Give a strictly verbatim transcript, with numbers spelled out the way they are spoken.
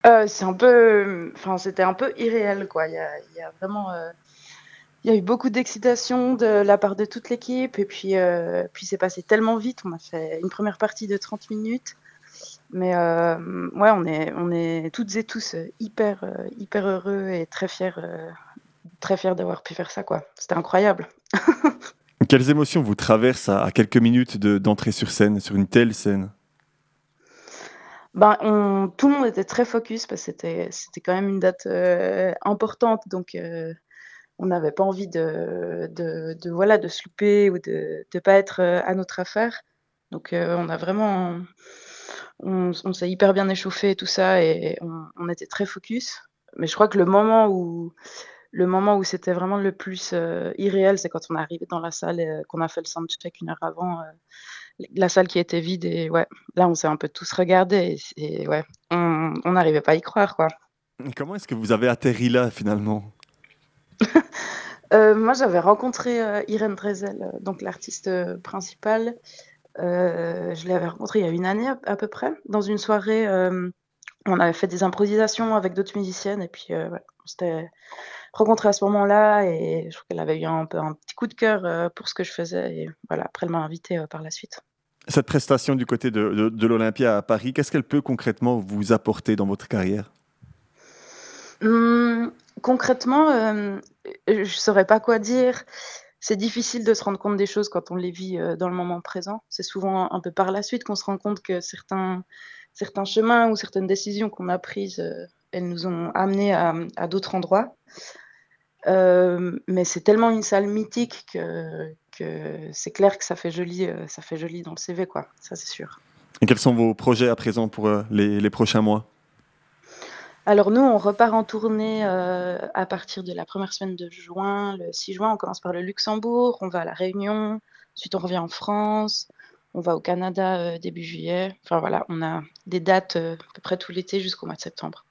Heu, c'est un peu, enfin, c'était un peu irréel, quoi. Il y a il y a vraiment, heu, il y a eu beaucoup d'excitation de la part de toute l'équipe et puis, heu, puis c'est passé tellement vite. On a fait une première partie de trente minutes, mais hem, ouais, on est on est toutes et tous, heu, hyper, heu, hyper heureux et très fiers, heu, très fiers d'avoir pu faire ça, quoi. C'était incroyable. Quelles émotions vous traversent à à quelques minutes de d'entrer sur scène, sur une telle scène? Ben, on tout le monde était très focus parce que c'était c'était quand même une date, heu, importante donc heu, on n'avait pas envie de de de voilà, de se louper ou de de pas être, heu, à notre affaire. Donc heu, on a vraiment on s on s'est hyper bien échauffé et tout ça et on on était très focus. Mais je crois que le moment où le moment où c'était vraiment le plus, heu, irréel, c'est quand on est arrivé dans la salle et heu, qu'on a fait le soundcheck une heure avant, heu, l la salle qui était vide et ouais, là, on s'est un peu tous regardés et c'est ouais, on on n'arrivait pas à y croire, quoi. Mmh, comment est-ce que vous avez atterri là, finalement? Heu, moi, j'avais rencontré, heu, Irène Dresel, heu, donc l'artiste, heu, principale. Heu, je l'avais rencontrée il y a une année à à peu près, dans une soirée, hem, on avait fait des improvisations avec d'autres musiciennes et puis, heu, ouais, on s'était rencontrés à ce moment-là et je trouve qu'elle avait eu un peu un petit coup de cœur, heu, pour ce que je faisais et voilà, après elle m'a invitée, heu, par la suite. Cette prestation du côté de de de l'Olympia à Paris, qu'est-ce qu'elle peut concrètement vous apporter dans votre carrière? Mmh, concrètement, hem, heu, je saurais pas quoi dire. C'est difficile de se rendre compte des choses quand on les vit, heu, dans le moment présent. C'est souvent un peu par la suite qu'on se rend compte que certains certains chemins ou certaines décisions qu'on a prises, heu, elles nous ont amenés à, mmh, à d'autres endroits. Hem, mais c'est tellement une salle mythique que que c'est clair que ça fait joli, heu, ça fait joli dans le C V, quoi. Ça, c'est sûr. Et quels sont vos projets à présent pour, heu, les les prochains mois? Alors nous, on repart en tournée, heu, à partir de la première semaine de juin. Le six juin, on commence par le Luxembourg, on va à La Réunion, ensuite on revient en France, on va au Canada, heu, début juillet. Enfin voilà, on a des dates, heu, à peu près tout l'été jusqu'au mois de septembre.